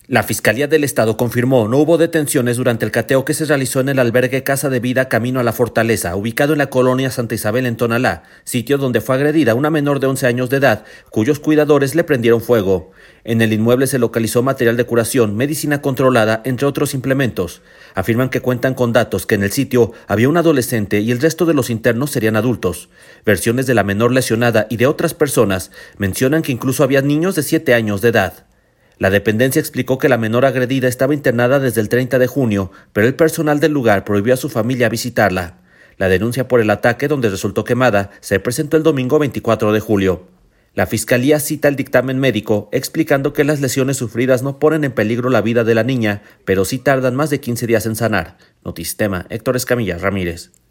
La Fiscalía del Estado confirmó no hubo detenciones durante el cateo que se realizó en el albergue Casa de Vida Camino a la Fortaleza, ubicado en la colonia Santa Isabel en Tonalá, sitio donde fue agredida una menor de 11 años de edad, cuyos cuidadores le prendieron fuego. En el inmueble se localizó material de curación, medicina controlada, entre otros implementos. Afirman que cuentan con datos que en el sitio había un adolescente y el resto de los internos serían adultos. Versiones de la menor lesionada y de otras personas mencionan que incluso había niños de 7 años de edad. La dependencia explicó que la menor agredida estaba internada desde el 30 de junio, pero el personal del lugar prohibió a su familia visitarla. La denuncia por el ataque, donde resultó quemada, se presentó el domingo 24 de julio. La Fiscalía cita el dictamen médico, explicando que las lesiones sufridas no ponen en peligro la vida de la niña, pero sí tardan más de 15 días en sanar. Notisistema, Héctor Escamilla Ramírez.